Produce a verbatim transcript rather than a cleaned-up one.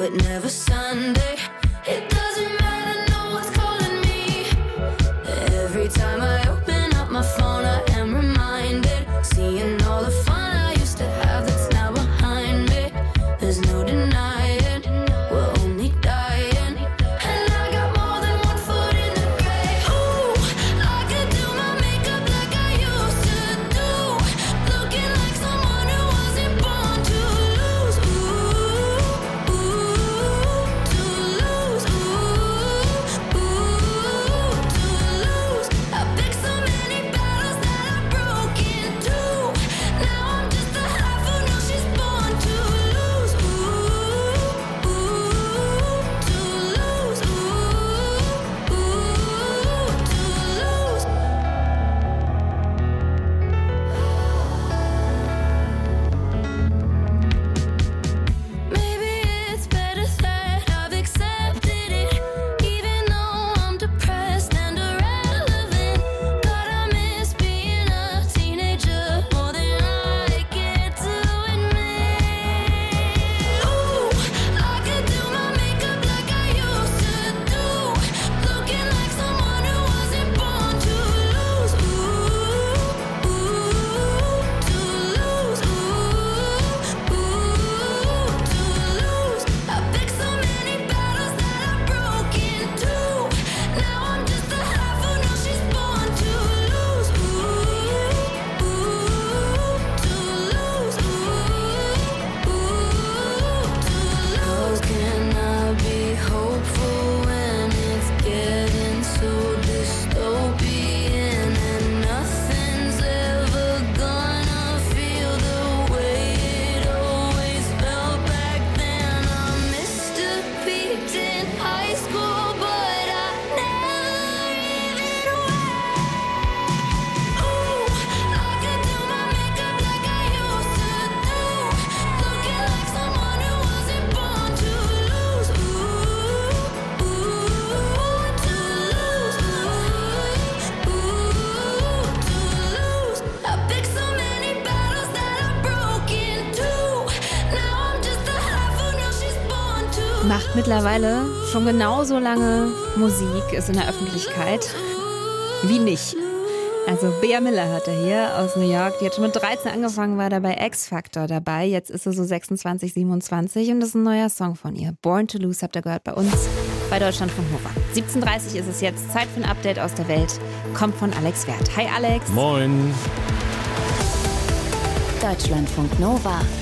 but never Sunday. It doesn't matter, no one's calling me. Every time I open up my phone, I am reminded, seeing all the fun I used to have that's now behind me. There's no denying, we're only dying, and I got more than one foot in the grave. Ooh, I could do my makeup like I used to do, looking like someone who wasn't born to lose. Ooh, ooh, to lose. Ooh, ooh, to lose. I picked so many battles that I broke into. Now I'm just a half who knows she's born to lose. Ooh, ooh, to lose. Ooh, ooh, to lose. Maybe it's better that I've accepted it, even though I'm depressed and irrelevant. God, I miss being a teenager more than I care to admit. Ooh, I could do my makeup like I used to do, looking like someone who wasn't born to lose. Ooh, ooh, to lose. Ooh, ooh, to lose. I picked so many battles that I broke into. Now I'm just a half who knows she's born to lose. Ooh, ooh, to lose. Ooh, ooh, to lose. How can I be hopeful when it's getting so dystopian and nothing's ever gonna feel the way it always felt back then? I'm Mister Peaked in high school, but I never even went. Ooh, I could do my makeup like I used to do, looking like someone who wasn't born to lose. Ooh, ooh, to lose. Ooh, ooh, to lose. I picked so many battles that I broke into. Now I'm just a half who knows she's born to lose. Macht mittlerweile schon genauso lange Musik, ist in der Öffentlichkeit wie nicht. Also Bea Miller hört er hier aus New York. Die hat schon mit dreizehn angefangen, war da bei X-Factor dabei. Jetzt ist sie so sechsundzwanzig, siebenundzwanzig und das ist ein neuer Song von ihr. Born to Lose habt ihr gehört bei uns bei Deutschlandfunk Nova. siebzehn Uhr dreißig ist es jetzt. Zeit für ein Update aus der Welt. Kommt von Alex Wert. Hi Alex. Moin. Deutschlandfunk Nova.